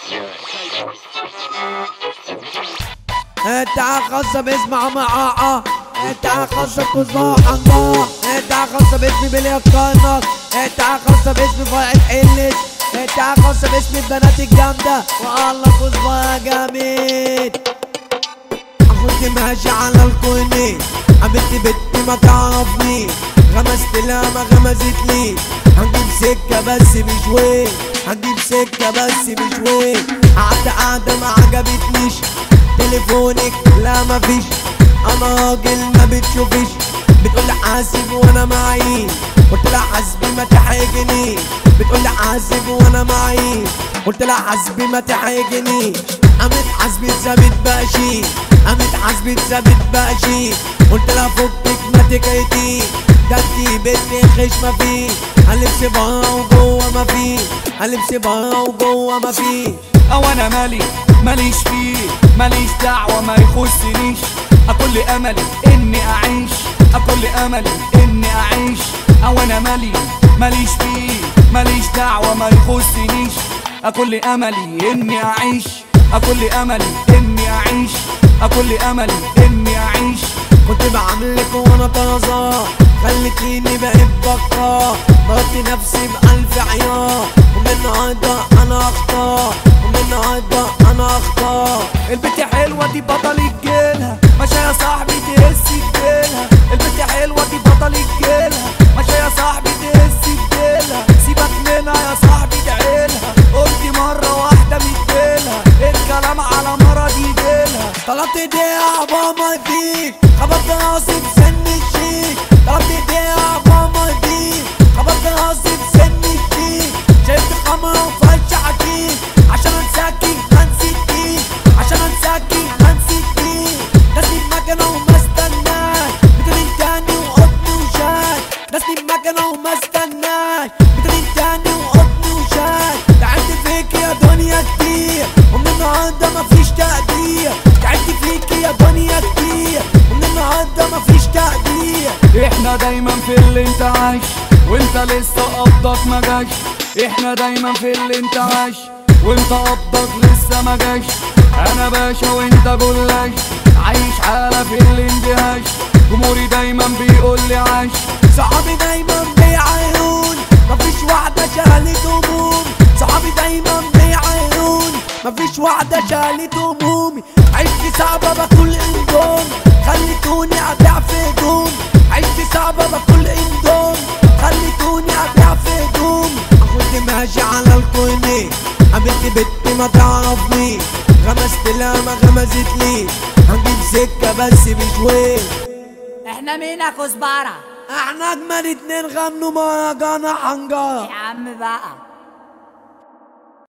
انت خاصة باسم عمعاء، انت خاصة بكوزما حنجا، انت خاصة باسم بليا كاينك، انت خاصة باسم فايق حلت، انت خاصة باسم البنات الجامدة. والله كوزما جامد. كنت ماشي على الكورنيش، قابلت بنت ما تعرفني، غمست لها ما غمزت لي. هنجيب سكة بس مش وين، هنجيب سكة بس مش وين. قعدت قعدة ما عجبتنيش، تليفونك لا مفيش. انا راجل ما بتشوفيش، بتقولي حاسب وانا معيش، قلت لها حاسبي ما تحرجنيش. بتقولي حاسب وانا معيش، قلت لها حاسبي ما تحرجنيش. قامت حاسبي اتثبت بقشي، قامت حاسبي اتثبت بقشي. قلت لها فكك ما تكرتيش، ده انتي بنت خشمة فيه. هلبس برا وجوه ما فيه، هلبس برا وجوه ما فيه. او انا ماليش فيه، ماليش دعوة ما يخصنيش. اكل املي اني اعيش، اكل املي اني اعيش. او انا ماليش فيه، ماليش دعوة ما يخصنيش. اكل املي اني اعيش، اكل املي اني اعيش، اكل املي اني اعيش. كنت بعملك وانا طازة، خلتيني بحبك. ضربت نفسي بألف عيار، ومن النهارده انا اختار، ومن النهارده انا اختار. البنت حلوة دي بطل الجيلها، ماشي يا صاحبي تهزي بجيلها. البنت حلوة دي بطل الجيلها، ماشي يا صاحبي تهزي بجيلها. سيبك منها يا صاحبي تعيلها، قلت مرة واحدة مديلها، الكلام على مرة يجيلها. طلبت ايديها بابا يديك، خبطت راسي بسن الشيك. طلبت ايديها بابا يديك، خبطت راسي بسن الشيك. شربت خمرة وفرش عشيك، عشان انساكي هنسيتيك، عشان انساكي هنسيتيك. ناسني بمكنة وما استناش، بترين تاني وقطني وشاي. ناسني بمكنة وما استناش، بترين تاني وقطني وشاي. تعبت فيك يا دنيا كتير، ومن النهارده مفيش تقدير. تعبت فيك يا دنيا كتير، ومن النهارده مفيش تقدير. احنا دايما في اللي انت عايش، وانت لسه قبضك ما جاش. احنا دايما في اللي انت عايش، وانت قبضك لسه ما جاش. انا باشا وانت جلاش، عايش حالة في الاندهاش. جمهوري دايما بيقول لي عاش، صحابي دايما بيعايرون، مفيش واحدة شالت هموم. صحابي دايما بيعايرون، مفيش واحدة شالت همومي. عيشتي صعبة باكل اندومي، خليتوني ابيع في هدومي. عيشتي صعبة باكل اندومي، خليتوني ابيع في هدومي. كنت ماشي على الكورنيش، قابلت بنت ما تعرفنيش، غمست لها ما غمزت لي. هنجيب سكة بس مش وين. احنا مين يا كزبرة؟ احنا اجمل اتنين غنوا مهرجان حنجرة. يا عم بقى